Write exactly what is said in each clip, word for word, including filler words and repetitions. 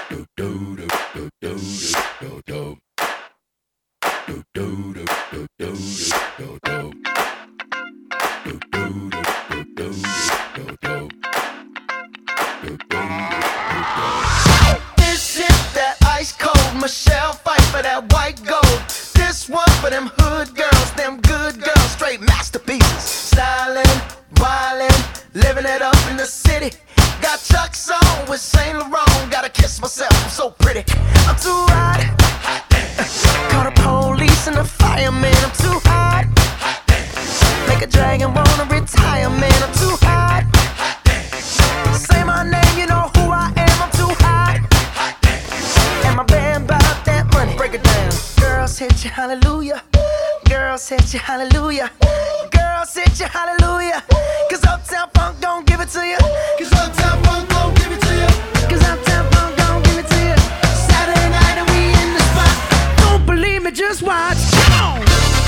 This is that ice cold Michelle fight for that white gold. This one for them hood girls, them good girls, straight masterpieces. Stylin', wildin', living it up in the city. Got Chuck's on with Saint Laurent. Gotta kiss myself, I'm so pretty. I'm too hot. Call the police and the fireman. I'm too hot. Make a dragon wanna retire, man. I'm too hot. Say my name, you know who I am. I'm too hot. And my band bought that money. Break it down. Girls hit you, hallelujah. Girls hit you, hallelujah. Girls hit you, hallelujah. Cause Uptown Funk don't give it to you. Cause Uptown Funk don't give it to you. Cause Uptown Funk don't give it to you. Saturday night and we in the spot. Don't believe me, just watch. Come on.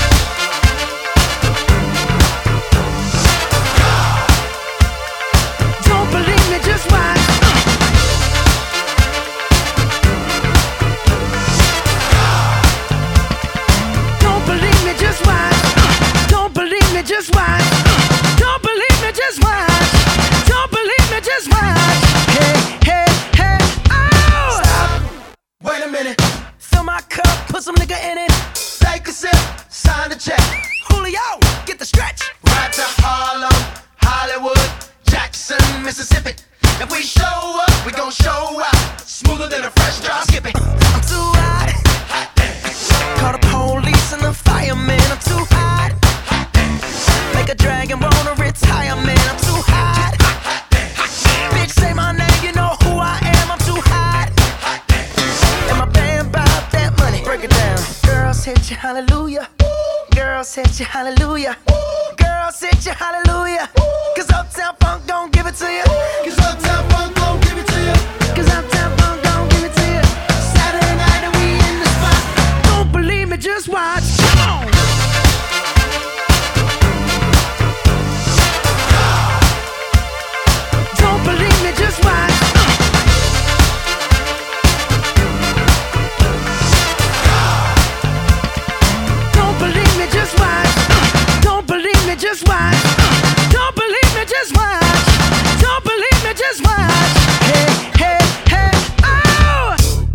Don't believe me, just watch. Don't believe me, just watch. Don't believe me, just watch. Don't believe me, just watch. Don't believe me, just watch. Hey, hey, hey, oh! Stop. Wait a minute. Fill my cup, put some nigga in it. Take a sip, sign the check. Julio, get the stretch. Right to Harlem, Hollywood, Jackson, Mississippi. If we show up, we gon' show out. Smoother than a fresh drop. Skip it. I'm too hot. Call the police and the fireman. I'm too hot. Make a dragon wanna retire, man. I'm too hot. Bitch, say my name, you know who I am. I'm too hot. And my band bought that money. Break it down. Girls hit you, hallelujah. Girls hit you, hallelujah. Girls hit you, hallelujah. Cause Uptown Funk don't give it to you. Cause Uptown Funk don't give it to you. Cause Uptown Funk don't give it to you. Saturday night and we in the spot. Don't believe me, just watch. Come on. Don't believe me, just watch. Don't believe me, just watch. Don't believe me, just watch. Don't believe me, just watch. Don't believe me, just watch. Hey, hey, hey, oh!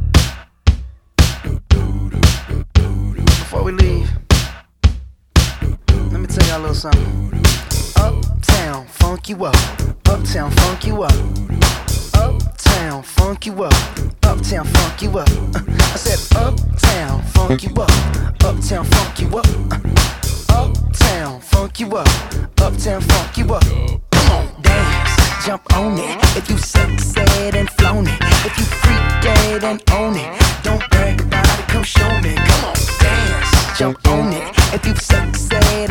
Before we leave, let me tell y'all a little something. Uptown, funk you up. Uptown, funk you up. Uptown, funk you up. Uptown, funk you up. I said uptown, funk you up. Uptown, funk you up. Uptown, funk you up. Uptown, funk you up. Come on, dance, jump on it. If you sexed and flown it. If you freak dead and own it. Don't brag about it, come show me. Come on, dance, jump on it. If you sexed